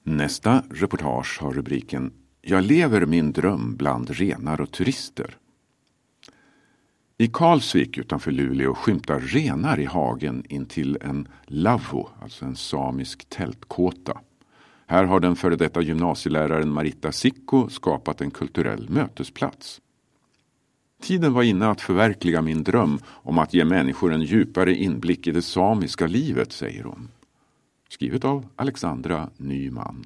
Nästa reportage har rubriken "Jag lever min dröm bland renar och turister". I Karlsvik utanför Luleå skymtar renar i hagen intill en lavvo, alltså en samisk tältkåta. Här har den före detta gymnasieläraren Marita Sikko skapat en kulturell mötesplats. Tiden var inne att förverkliga min dröm om att ge människor en djupare inblick i det samiska livet, säger hon. Skrivet av Alexandra Nyman.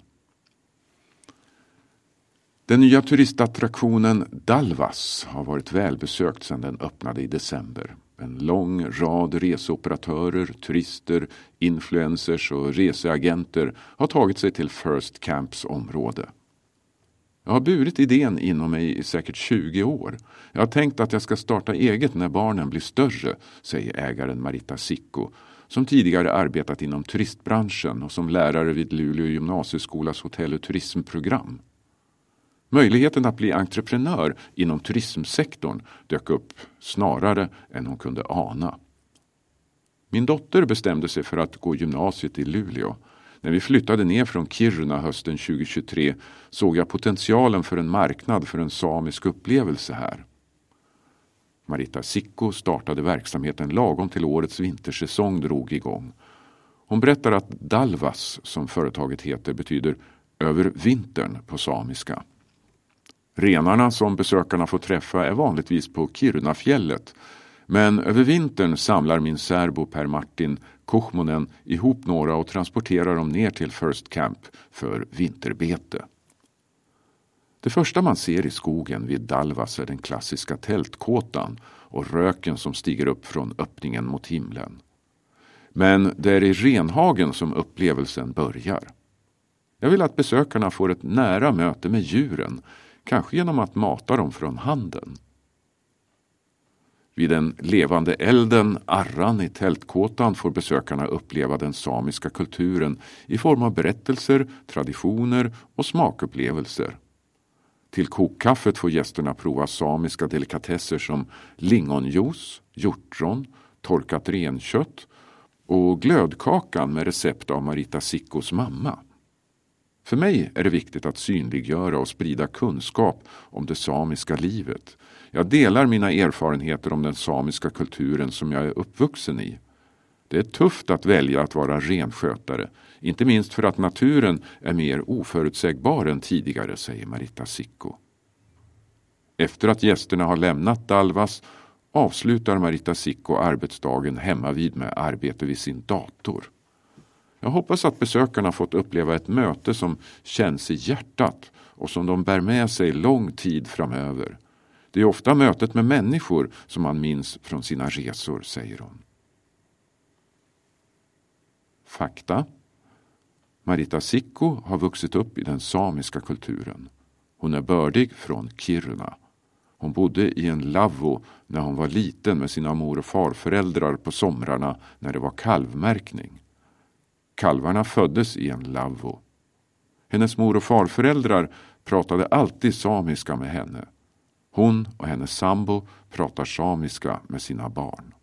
Den nya turistattraktionen Dalvas har varit välbesökt sedan den öppnade i december. En lång rad reseoperatörer, turister, influencers och reseagenter har tagit sig till First Camps område. Jag har burit idén inom mig i säkert 20 år. Jag har tänkt att jag ska starta eget när barnen blir större, säger ägaren Marita Sikko, som tidigare arbetat inom turistbranschen och som lärare vid Luleå gymnasieskolas hotell- och turismprogram. Möjligheten att bli entreprenör inom turismsektorn dök upp snarare än hon kunde ana. Min dotter bestämde sig för att gå gymnasiet i Luleå. När vi flyttade ner från Kiruna hösten 2023 såg jag potentialen för en marknad för en samisk upplevelse här. Marita Sikko startade verksamheten lagom till årets vintersäsong drog igång. Hon berättar att Dalvas, som företaget heter, betyder över vintern på samiska. Renarna som besökarna får träffa är vanligtvis på Kirunafjället, men över vintern samlar min särbo Per Martin Kuchmonen ihop några och transporterar dem ner till First Camp för vinterbete. Det första man ser i skogen vid Dalvas är den klassiska tältkåtan och röken som stiger upp från öppningen mot himlen. Men det är i renhagen som upplevelsen börjar. Jag vill att besökarna får ett nära möte med djuren, kanske genom att mata dem från handen. Vid den levande elden, arran i tältkåtan, får besökarna uppleva den samiska kulturen i form av berättelser, traditioner och smakupplevelser. Till kokkaffet får gästerna prova samiska delikatesser som lingonjuice, hjortron, torkat renkött och glödkakan med recept av Marita Sikkos mamma. För mig är det viktigt att synliggöra och sprida kunskap om det samiska livet. Jag delar mina erfarenheter om den samiska kulturen som jag är uppvuxen i. Det är tufft att välja att vara renskötare, inte minst för att naturen är mer oförutsägbar än tidigare, säger Marita Sikko. Efter att gästerna har lämnat Dalvas avslutar Marita Sikko arbetsdagen hemma vid med arbete vid sin dator. Jag hoppas att besökarna fått uppleva ett möte som känns i hjärtat och som de bär med sig lång tid framöver. Det är ofta mötet med människor som man minns från sina resor, säger hon. Fakta. Marita Sikko har vuxit upp i den samiska kulturen. Hon är bördig från Kiruna. Hon bodde i en lavvo när hon var liten med sina mor- och farföräldrar på somrarna när det var kalvmärkning. Kalvarna föddes i en lavvo. Hennes mor- och farföräldrar pratade alltid samiska med henne. Hon och hennes sambo pratar samiska med sina barn.